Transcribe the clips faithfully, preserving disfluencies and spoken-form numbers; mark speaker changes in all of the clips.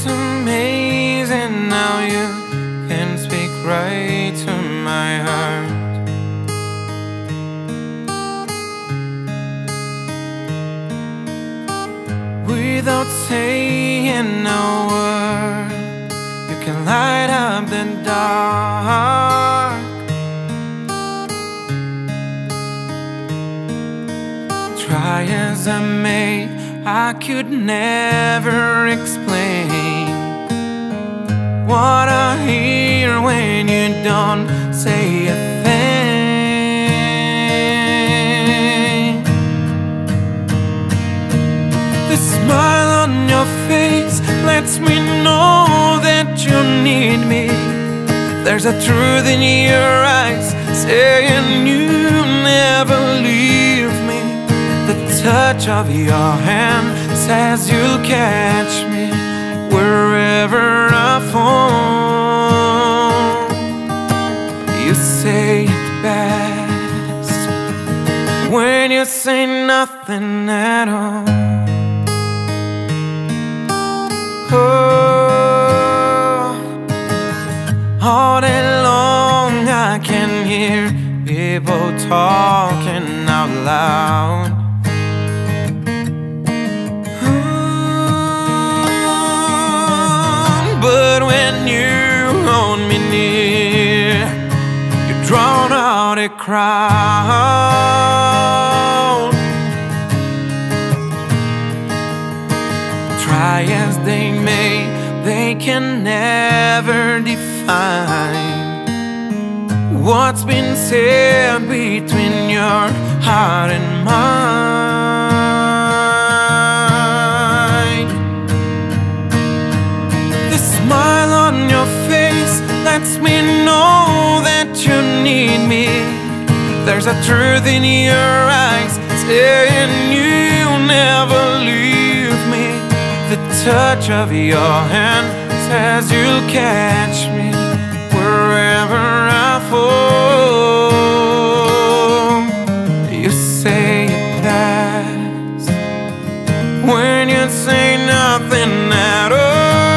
Speaker 1: It's amazing how you can speak right to my heart. Without saying a word, you can light up the dark. Try as I may, I could never explain what I hear when you don't say a thing. The smile on your face lets me know that you need me. There's a truth in your eyes saying you never leave me. The touch of your hand says you'll catch me wherever I fall. You say it best when you say nothing at all. Oh, all day long I can hear people talking out loud. But when you hold me near, you drown out a crowd. Try as they may, they can never define what's been said between your heart and mine. The smile on your face lets me know that you need me. There's a truth in your eyes saying you'll never leave me. The touch of your hand says you'll catch me wherever I fall. You say it best when you say nothing at all.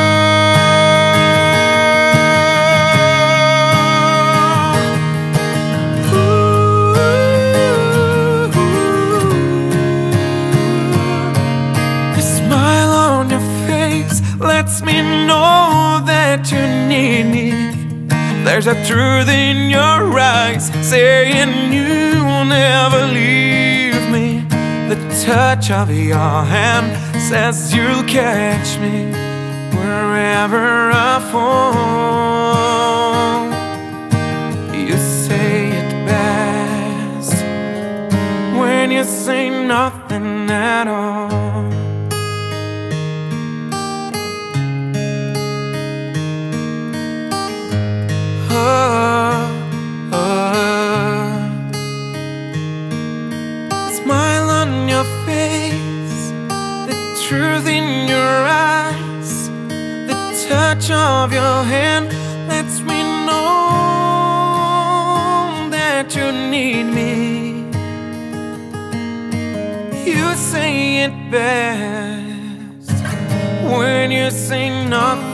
Speaker 1: Lets me know that you need me. There's a truth in your eyes saying you'll never leave me. The touch of your hand says you'll catch me wherever I fall. You say it best when you say nothing at all. Oh, oh. Smile on your face, the truth in your eyes, the touch of your hand lets me know that you need me. You say it best when you say nothing